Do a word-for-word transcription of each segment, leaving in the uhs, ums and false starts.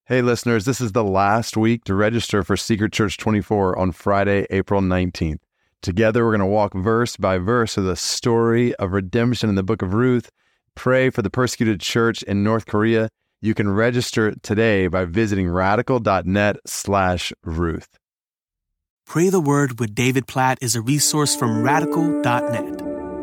Hey listeners, this is the last week to register for Secret Church twenty-four on Friday, April nineteenth. Together we're going to walk verse by verse through the story of redemption in the book of Ruth, pray for the persecuted church in North Korea. You can register today by visiting radical.net slash Ruth. Pray the Word with David Platt is a resource from radical dot net.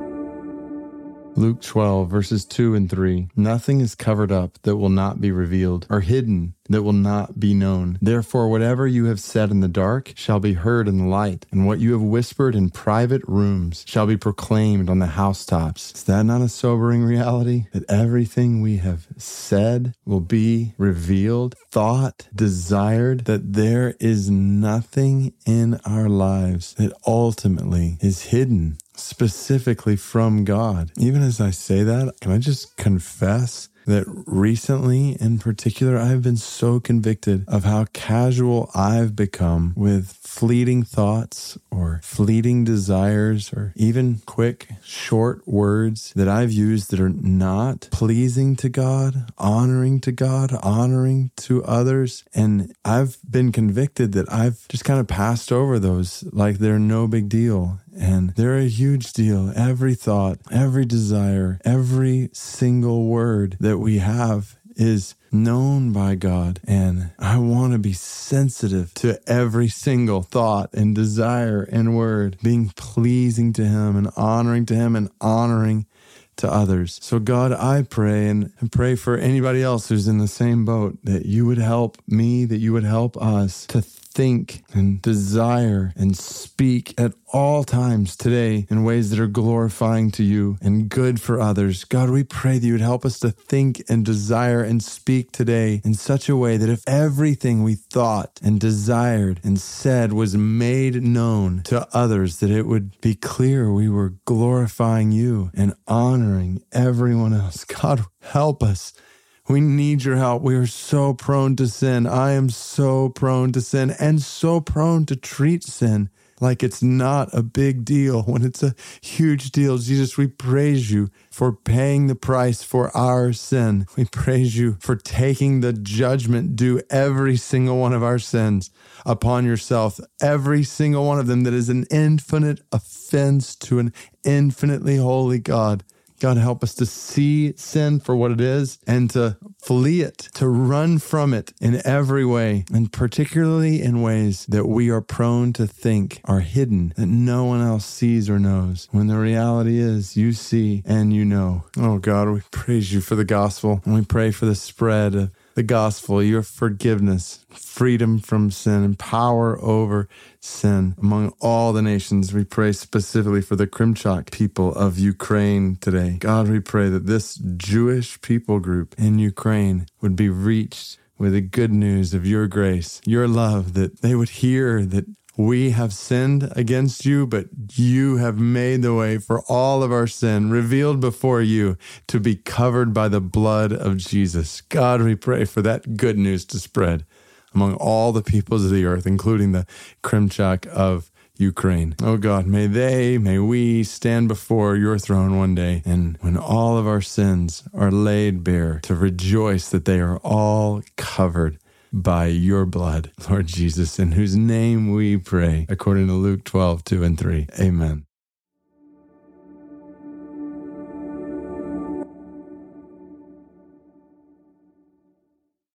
Luke twelve, verses two and three. Nothing is covered up that will not be revealed, or hidden that will not be known. Therefore, whatever you have said in the dark shall be heard in the light, and what you have whispered in private rooms shall be proclaimed on the housetops. Is that not a sobering reality? That everything we have said will be revealed, thought, desired, that there is nothing in our lives that ultimately is hidden specifically from God. Even as I say that, can I just confess that recently, in particular, I've been so convicted of how casual I've become with fleeting thoughts or fleeting desires or even quick, short words that I've used that are not pleasing to God, honoring to God, honoring to others. And I've been convicted that I've just kind of passed over those like they're no big deal. And they're a huge deal. Every thought, every desire, every single word that we have is known by God. And I want to be sensitive to every single thought and desire and word, being pleasing to Him and honoring to Him and honoring to others. So God, I pray and pray for anybody else who's in the same boat, that you would help me, that you would help us to think and desire and speak at all times today in ways that are glorifying to you and good for others. God, we pray that you would help us to think and desire and speak today in such a way that if everything we thought and desired and said was made known to others, that it would be clear we were glorifying you and honoring everyone else. God, help us. We need your help. We are so prone to sin. I am so prone to sin and so prone to treat sin like it's not a big deal when it's a huge deal. Jesus, we praise you for paying the price for our sin. We praise you for taking the judgment due every single one of our sins upon yourself, every single one of them that is an infinite offense to an infinitely holy God. God, help us to see sin for what it is and to flee it, to run from it in every way, and particularly in ways that we are prone to think are hidden, that no one else sees or knows, when the reality is you see and you know. Oh God, we praise you for the gospel, and we pray for the spread of the gospel, your forgiveness, freedom from sin, and power over sin among all the nations. We pray specifically for the Krimchak people of Ukraine today. God, we pray that this Jewish people group in Ukraine would be reached with the good news of your grace, your love, that they would hear that we have sinned against you, but you have made the way for all of our sin, revealed before you, to be covered by the blood of Jesus. God, we pray for that good news to spread among all the peoples of the earth, including the Krimchak of Ukraine. Oh God, may they, may we stand before your throne one day, and when all of our sins are laid bare, to rejoice that they are all covered by your blood, Lord Jesus, in whose name we pray, according to Luke twelve, two and three. Amen.